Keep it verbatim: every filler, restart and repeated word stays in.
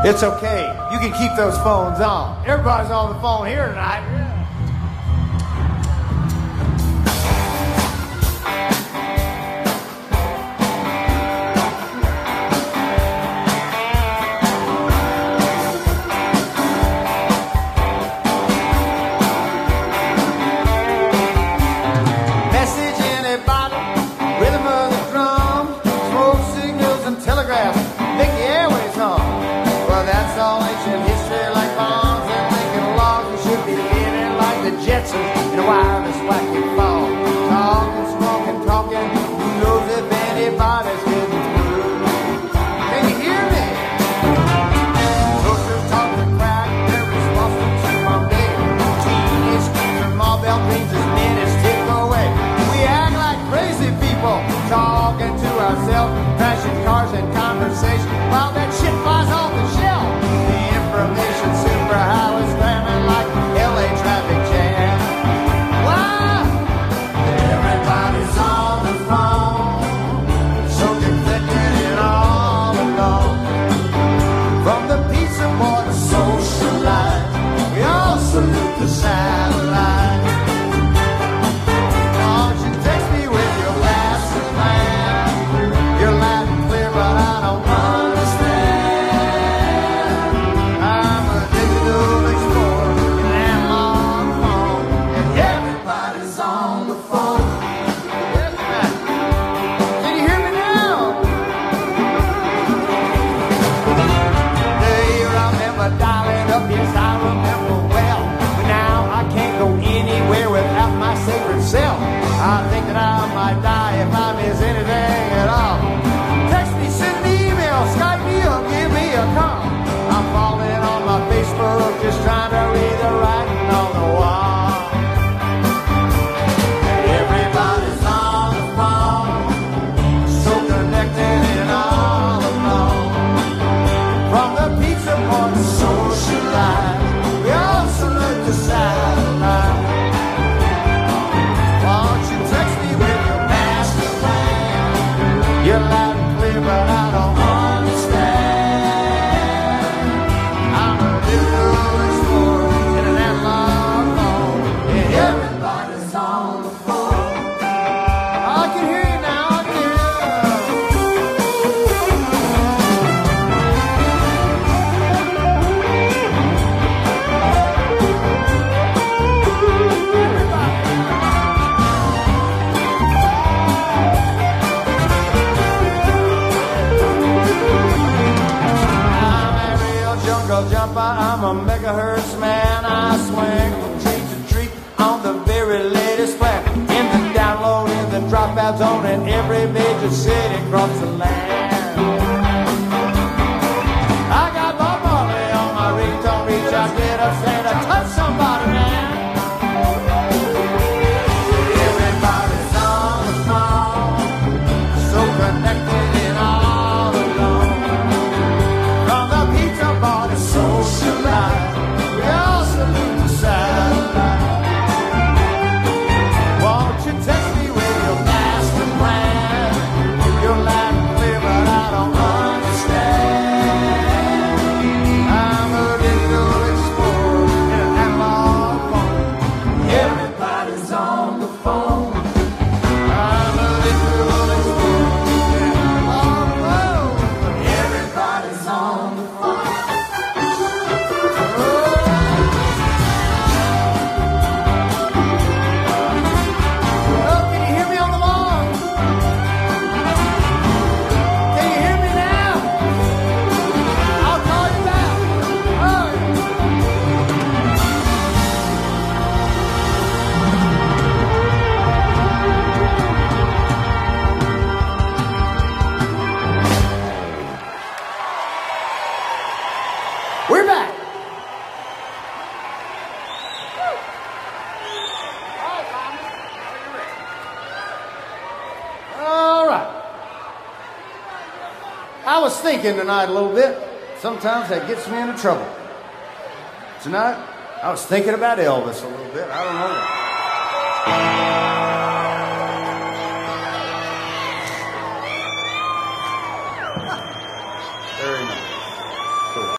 It's okay. You can keep those phones on. Everybody's on the phone here tonight. Message in a bottle, rhythm of the drum, smoke signals and telegraphs make the airways hum. Well, that's all ancient history, like bombs and Lincoln logs. We should be living like the Jetsons in a wireless wacky fall. Talking, smoking, talking. Who knows if anybody's getting through? Can you hear me? Toasters talk to crack. They're responsible to my day. Teenage screams and Marbell dreams as minutes tick away. We act like crazy people, talking to ourselves, crashing cars and conversation while that shit flies off the shelf. The information superhighway scrambling like L A traffic jam. Why? Everybody's on the phone, so conflicted and all alone. From the pizza boy to socialite, we all salute the satellite. Won't you text me with your master plan? You're loud and clear, but I don't understand. I'm a digital explorer in an analog phone, and everybody's on the phone. Can you hear me now? Do you remember dialing up? Yes, I remember well. But now I can't go anywhere without my sacred self. I think that I might die if I miss anything at all. Text me, send me email, Skype me or give me a call. I'm falling on my Facebook, just trying to read the writing on the wall. Everybody's on the phone, so connected and all alone. From the pizza boy to socialite, we all salute the satellite. Won't you text me with your master plan? You're loud and clear, but I don't understand. I'm a digital explorer in an analog phone, and everybody's on the phone. I can hear you now, I can hear I'm a real jungle jumper, I'm a megahertz man. I swing from tree to tree on the very latest plan. In the download, in the dropout zone, in every major city across the land. I got Bob Marley on my ringtone, reach out, get up, stand up, touch somebody, man. Everybody's on the phone, so connected and all alone. From the pizza bar to socialite, we all salute the satellite. Won't you text me with your master plan? You're loud and clear, but I don't understand. I'm a digital explorer in an analog phone. Everybody's on the phone. I'm a digital explorer in an analog phone. Everybody's on the phone. Oh, can you hear me on the lawn? Can you hear me now? I'll call you back. Oh. We're back. All right. I was thinking tonight a little bit. Sometimes that gets me into trouble. Tonight, I was thinking about Elvis a little bit. I don't know.